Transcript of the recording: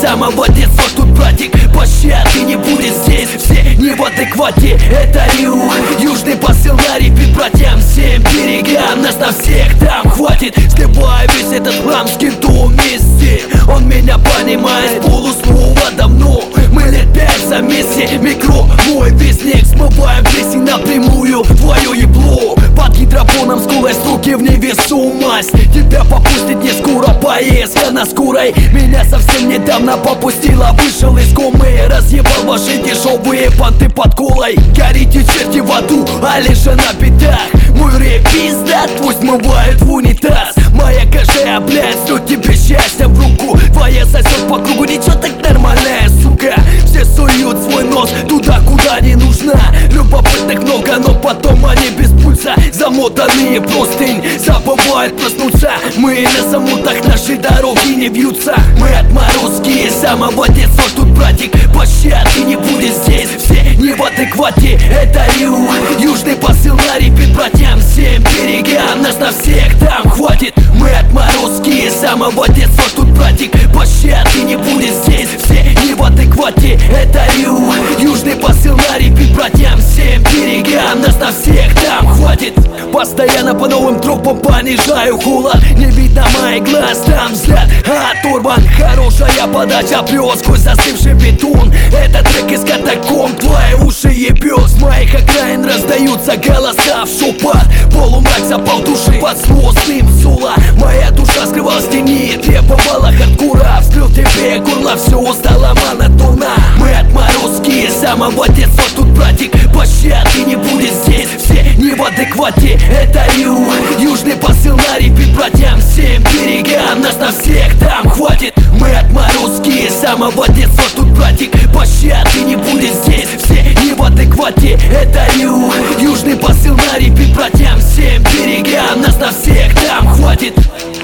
самого детства. Тут, братик, пощады не будет здесь. Все не в адеквате, это Рюх. Южный посыл на репит братьям всем берегам. Нас на всех там хватит. Сливаю весь этот хлам с кентом вместе. Он меня понимает, полуслова давно. Мы лет 5 за вместе. Микро, мой вестник. Смываем плесень напрямую в твое ебло. Под гидропоном скорость руки в невесомость. Тебя попустит не скоро поездка на скорой. Меня совсем недавно попустила. Вышел из комы, разъебал ваши дешевые понты под колой. Горите черти в аду, а лишь на бедах. Мой рэп пиздат, твой смывает в унитаз. Моя кожа, блядь, ждет тебе счастья в руку. Твоя сосет по кругу, ничего так нормальная, сука. Все суют свой нос туда, куда не нужна. Любопытных много, но потом они без пульса. Замотанные простынь, забывают проснуться. Мы на замутах, наши дороги не вьются. Мы отморозки с самого детства. Тут, братик, пощады не будет здесь. Все не в адеквате, это Рюх. Южный посыл на репит братьям всем берегам. Нас на всех там хватит. Мы отморозки с самого детства. Тут, братик, пощады не будет здесь. Все не в адеквате, это Рюх. Южный посыл на репит братьям всем берегам. Нас на всех там хватит. Постоянно по новым тропам понижаю холод. Не видно моих глаз, там взгляд оторван. Хорошая подача, плёс сквозь застывший бетон. Это трек из катакомб, твои уши ебёт. С моих окраин раздаются голоса в шепот. Полумрак запал души под злостным соло. Моя душа скрывалась в тени, требовала хардкора. Вскрыл тебе горло, все стало монотонно. Мы отморозки с самого детства. Тут, братик, пощады не будет здесь. Все не в адеквате, это Рюх. Южный посыл на репит братьям всем берегам. Нас на всех там хватит. Мы отморозки с самого детства. Тут, братик, пощады не будет здесь. Все не в адеквате, это Рюх. Южный посыл на репит братьям всем берегам. Нас на всех там хватит.